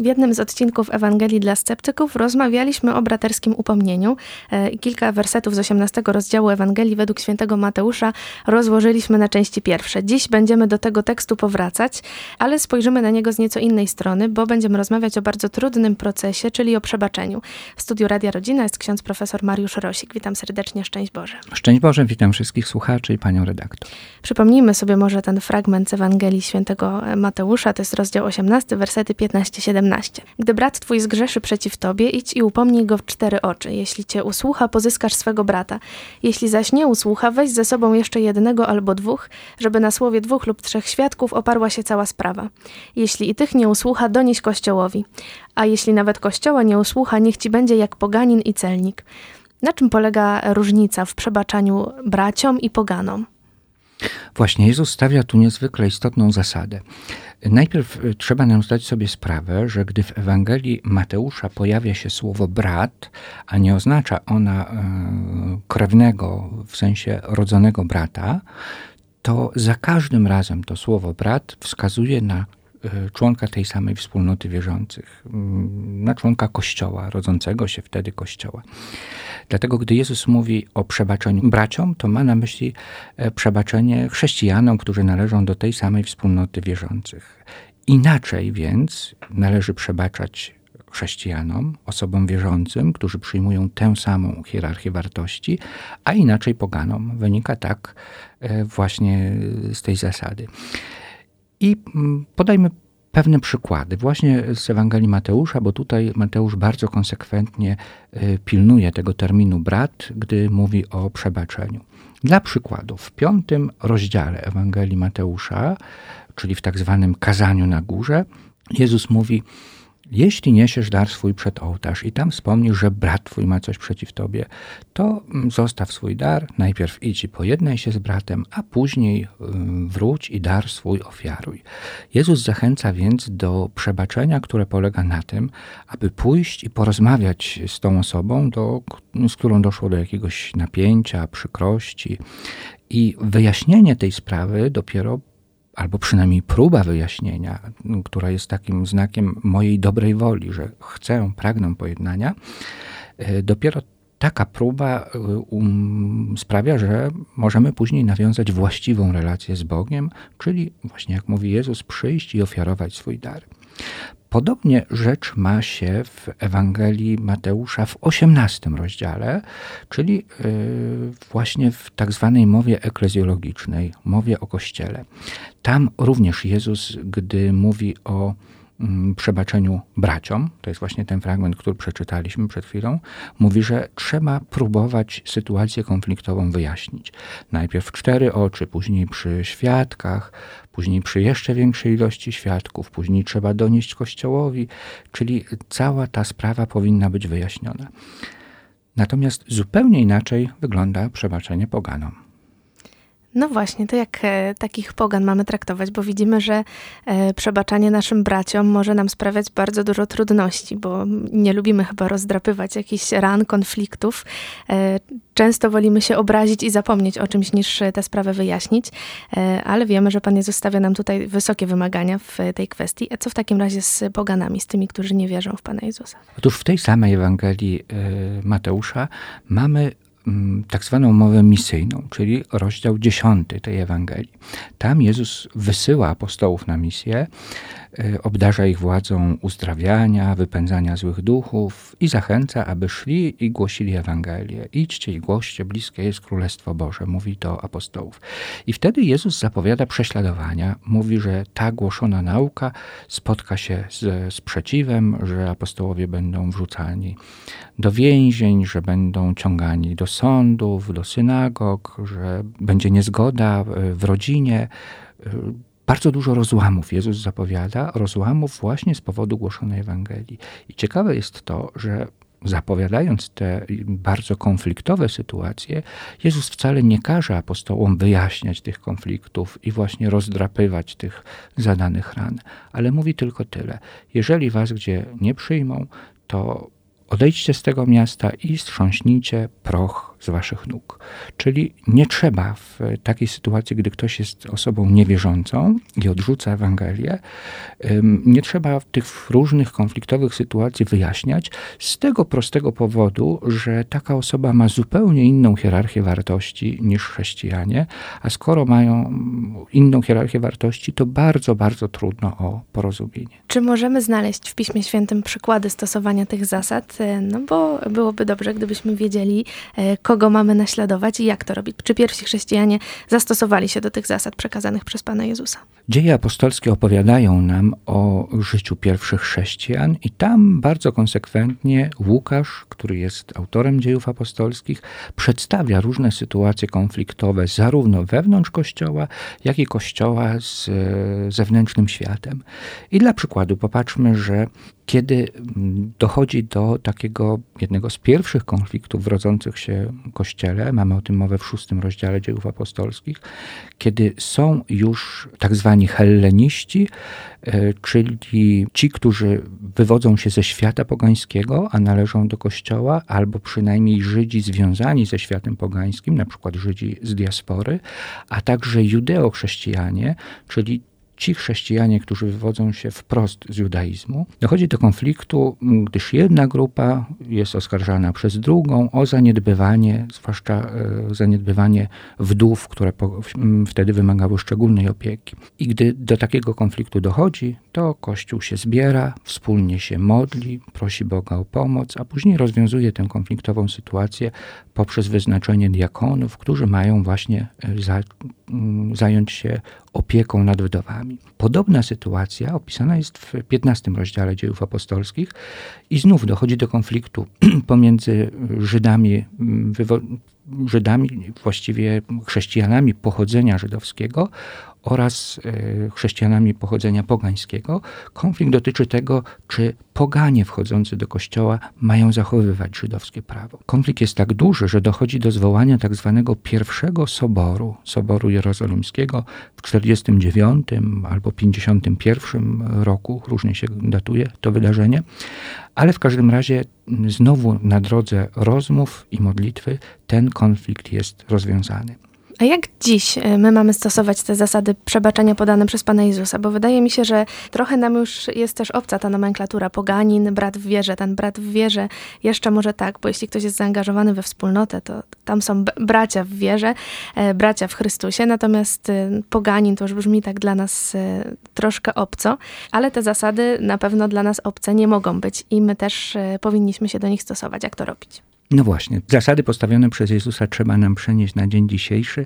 W jednym z odcinków Ewangelii dla sceptyków rozmawialiśmy o braterskim upomnieniu i kilka wersetów z 18 rozdziału Ewangelii według świętego Mateusza rozłożyliśmy na części pierwsze. Dziś będziemy do tego tekstu powracać, ale spojrzymy na niego z nieco innej strony, bo będziemy rozmawiać o bardzo trudnym procesie, czyli o przebaczeniu. W studiu Radia Rodzina jest ksiądz profesor Mariusz Rosik. Witam serdecznie, szczęść Boże. Szczęść Boże, witam wszystkich słuchaczy i panią redaktor. Przypomnijmy sobie może ten fragment z Ewangelii świętego Mateusza, to jest rozdział 18, wersety 15-17. Gdy brat twój zgrzeszy przeciw tobie, idź i upomnij go w 4 oczy. Jeśli cię usłucha, pozyskasz swego brata. Jeśli zaś nie usłucha, weź ze sobą jeszcze 1 albo 2, żeby na słowie 2 lub 3 świadków oparła się cała sprawa. Jeśli i tych nie usłucha, donieś Kościołowi. A jeśli nawet Kościoła nie usłucha, niech ci będzie jak poganin i celnik. Na czym polega różnica w przebaczaniu braciom i poganom? Właśnie, Jezus stawia tu niezwykle istotną zasadę. Najpierw trzeba nam zdać sobie sprawę, że gdy w Ewangelii Mateusza pojawia się słowo brat, a nie oznacza ona krewnego, w sensie rodzonego brata, to za każdym razem to słowo brat wskazuje na członka tej samej wspólnoty wierzących, na członka Kościoła, rodzącego się wtedy Kościoła. Dlatego, gdy Jezus mówi o przebaczeniu braciom, to ma na myśli przebaczenie chrześcijanom, którzy należą do tej samej wspólnoty wierzących. Inaczej więc należy przebaczać chrześcijanom, osobom wierzącym, którzy przyjmują tę samą hierarchię wartości, a inaczej poganom. Wynika tak właśnie z tej zasady. I podajmy pewne przykłady właśnie z Ewangelii Mateusza, bo tutaj Mateusz bardzo konsekwentnie pilnuje tego terminu brat, gdy mówi o przebaczeniu. Dla przykładu, w 5 rozdziale Ewangelii Mateusza, czyli w tak zwanym kazaniu na górze, Jezus mówi: jeśli niesiesz dar swój przed ołtarz i tam wspomnisz, że brat twój ma coś przeciw tobie, to zostaw swój dar, najpierw idź i pojednaj się z bratem, a później wróć i dar swój ofiaruj. Jezus zachęca więc do przebaczenia, które polega na tym, aby pójść i porozmawiać z tą osobą, z którą doszło do jakiegoś napięcia, przykrości. I wyjaśnienie tej sprawy dopiero, albo przynajmniej próba wyjaśnienia, która jest takim znakiem mojej dobrej woli, że pragnę pojednania, dopiero taka próba sprawia, że możemy później nawiązać właściwą relację z Bogiem, czyli właśnie jak mówi Jezus, przyjść i ofiarować swój dar. Podobnie rzecz ma się w Ewangelii Mateusza w 18 rozdziale, czyli właśnie w tak zwanej mowie eklezjologicznej, mowie o Kościele. Tam również Jezus, gdy mówi o przebaczeniu braciom, to jest właśnie ten fragment, który przeczytaliśmy przed chwilą, mówi, że trzeba próbować sytuację konfliktową wyjaśnić. Najpierw w 4 oczy, później przy świadkach, później przy jeszcze większej ilości świadków, później trzeba donieść Kościołowi, czyli cała ta sprawa powinna być wyjaśniona. Natomiast zupełnie inaczej wygląda przebaczenie poganom. No właśnie, to jak takich pogan mamy traktować, bo widzimy, że przebaczanie naszym braciom może nam sprawiać bardzo dużo trudności, bo nie lubimy chyba rozdrapywać jakichś ran, konfliktów. Często wolimy się obrazić i zapomnieć o czymś, niż tę sprawę wyjaśnić, ale wiemy, że Pan Jezus stawia nam tutaj wysokie wymagania w tej kwestii. A co w takim razie z poganami, z tymi, którzy nie wierzą w Pana Jezusa? Otóż w tej samej Ewangelii Mateusza mamy tak zwaną mowę misyjną, czyli rozdział 10 tej Ewangelii. Tam Jezus wysyła apostołów na misję, obdarza ich władzą uzdrawiania, wypędzania złych duchów i zachęca, aby szli i głosili Ewangelię. Idźcie i głoście, bliskie jest Królestwo Boże, mówi do apostołów. I wtedy Jezus zapowiada prześladowania, mówi, że ta głoszona nauka spotka się ze sprzeciwem, że apostołowie będą wrzucani do więzień, że będą ciągani do sądów, do synagog, że będzie niezgoda w rodzinie. Bardzo dużo rozłamów Jezus zapowiada, rozłamów właśnie z powodu głoszonej Ewangelii. I ciekawe jest to, że zapowiadając te bardzo konfliktowe sytuacje, Jezus wcale nie każe apostołom wyjaśniać tych konfliktów i właśnie rozdrapywać tych zadanych ran, ale mówi tylko tyle. Jeżeli was gdzie nie przyjmą, to odejdźcie z tego miasta i strząśnijcie proch z waszych nóg. Czyli nie trzeba w takiej sytuacji, gdy ktoś jest osobą niewierzącą i odrzuca Ewangelię, nie trzeba tych różnych konfliktowych sytuacji wyjaśniać z tego prostego powodu, że taka osoba ma zupełnie inną hierarchię wartości niż chrześcijanie, a skoro mają inną hierarchię wartości, to bardzo, bardzo trudno o porozumienie. Czy możemy znaleźć w Piśmie Świętym przykłady stosowania tych zasad? No bo byłoby dobrze, gdybyśmy wiedzieli, kogo mamy naśladować i jak to robić. Czy pierwsi chrześcijanie zastosowali się do tych zasad przekazanych przez Pana Jezusa? Dzieje apostolskie opowiadają nam o życiu pierwszych chrześcijan i tam bardzo konsekwentnie Łukasz, który jest autorem dziejów apostolskich, przedstawia różne sytuacje konfliktowe zarówno wewnątrz Kościoła, jak i Kościoła z zewnętrznym światem. I dla przykładu popatrzmy, że kiedy dochodzi do takiego jednego z pierwszych konfliktów rodzących się w Kościele, mamy o tym mowę w 6 rozdziale Dziejów Apostolskich, kiedy są już tak zwani helleniści, czyli ci, którzy wywodzą się ze świata pogańskiego, a należą do Kościoła, albo przynajmniej Żydzi związani ze światem pogańskim, na przykład Żydzi z diaspory, a także judeochrześcijanie, czyli ci chrześcijanie, którzy wywodzą się wprost z judaizmu. Dochodzi do konfliktu, gdyż jedna grupa jest oskarżana przez drugą o zaniedbywanie, zwłaszcza zaniedbywanie wdów, które wtedy wymagały szczególnej opieki. I gdy do takiego konfliktu dochodzi, to Kościół się zbiera, wspólnie się modli, prosi Boga o pomoc, a później rozwiązuje tę konfliktową sytuację poprzez wyznaczenie diakonów, którzy mają właśnie zająć się opieką nad wdowami. Podobna sytuacja opisana jest w 15 rozdziale Dziejów Apostolskich i znów dochodzi do konfliktu pomiędzy Żydami, właściwie chrześcijanami pochodzenia żydowskiego oraz chrześcijanami pochodzenia pogańskiego. Konflikt dotyczy tego, czy poganie wchodzący do kościoła mają zachowywać żydowskie prawo. Konflikt jest tak duży, że dochodzi do zwołania tak zwanego pierwszego Soboru Jerozolimskiego w 49 albo 51 roku, różnie się datuje to wydarzenie, ale w każdym razie znowu na drodze rozmów i modlitwy ten konflikt jest rozwiązany. A jak dziś my mamy stosować te zasady przebaczenia podane przez Pana Jezusa? Bo wydaje mi się, że trochę nam już jest też obca ta nomenklatura poganin, brat w wierze. Ten brat w wierze jeszcze może tak, bo jeśli ktoś jest zaangażowany we wspólnotę, to tam są bracia w wierze, bracia w Chrystusie, natomiast poganin to już brzmi tak dla nas troszkę obco, ale te zasady na pewno dla nas obce nie mogą być i my też powinniśmy się do nich stosować. Jak to robić? No właśnie, zasady postawione przez Jezusa trzeba nam przenieść na dzień dzisiejszy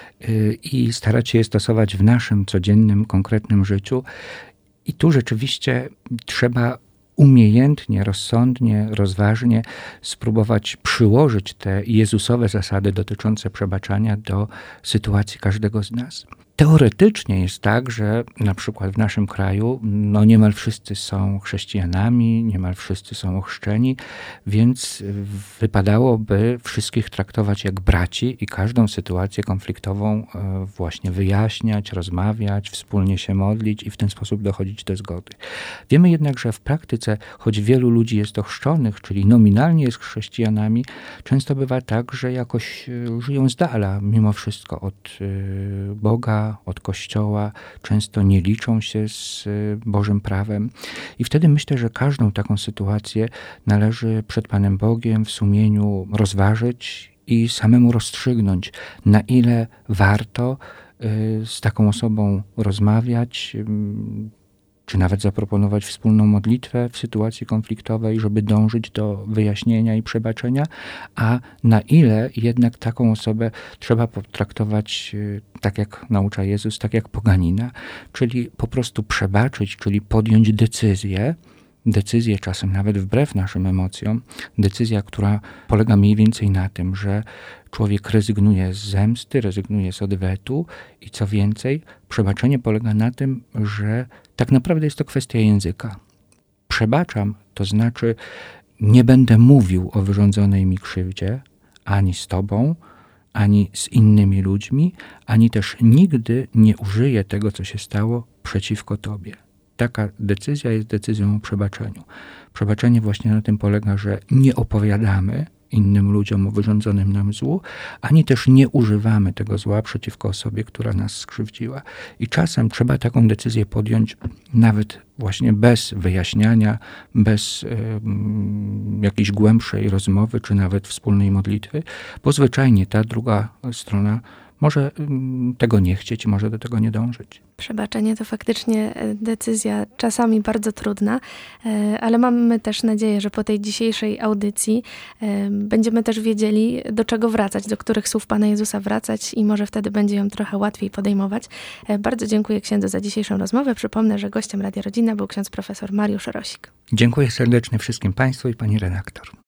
i starać się je stosować w naszym codziennym, konkretnym życiu. I tu rzeczywiście trzeba umiejętnie, rozsądnie, rozważnie spróbować przyłożyć te Jezusowe zasady dotyczące przebaczania do sytuacji każdego z nas. Teoretycznie jest tak, że na przykład w naszym kraju niemal wszyscy są chrześcijanami, niemal wszyscy są ochrzczeni, więc wypadałoby wszystkich traktować jak braci i każdą sytuację konfliktową właśnie wyjaśniać, rozmawiać, wspólnie się modlić i w ten sposób dochodzić do zgody. Wiemy jednak, że w praktyce, choć wielu ludzi jest ochrzczonych, czyli nominalnie jest chrześcijanami, często bywa tak, że jakoś żyją z dala mimo wszystko od Boga, od Kościoła, często nie liczą się z Bożym prawem. I wtedy myślę, że każdą taką sytuację należy przed Panem Bogiem w sumieniu rozważyć i samemu rozstrzygnąć, na ile warto z taką osobą rozmawiać, czy nawet zaproponować wspólną modlitwę w sytuacji konfliktowej, żeby dążyć do wyjaśnienia i przebaczenia, a na ile jednak taką osobę trzeba potraktować, tak jak naucza Jezus, tak jak poganina, czyli po prostu przebaczyć, czyli podjąć decyzję czasem nawet wbrew naszym emocjom, decyzja, która polega mniej więcej na tym, że człowiek rezygnuje z zemsty, rezygnuje z odwetu i co więcej, przebaczenie polega na tym, że tak naprawdę jest to kwestia języka. Przebaczam, to znaczy nie będę mówił o wyrządzonej mi krzywdzie ani z tobą, ani z innymi ludźmi, ani też nigdy nie użyję tego, co się stało przeciwko tobie. Taka decyzja jest decyzją o przebaczeniu. Przebaczenie właśnie na tym polega, że nie opowiadamy innym ludziom o wyrządzonym nam złu, ani też nie używamy tego zła przeciwko osobie, która nas skrzywdziła. I czasem trzeba taką decyzję podjąć nawet właśnie bez wyjaśniania, bez jakiejś głębszej rozmowy, czy nawet wspólnej modlitwy, bo zwyczajnie ta druga strona może tego nie chcieć, może do tego nie dążyć. Przebaczenie to faktycznie decyzja czasami bardzo trudna, ale mamy też nadzieję, że po tej dzisiejszej audycji będziemy też wiedzieli, do czego wracać, do których słów Pana Jezusa wracać i może wtedy będzie ją trochę łatwiej podejmować. Bardzo dziękuję księdzu za dzisiejszą rozmowę. Przypomnę, że gościem Radia Rodzina był ksiądz profesor Mariusz Rosik. Dziękuję serdecznie wszystkim Państwu i Pani redaktor.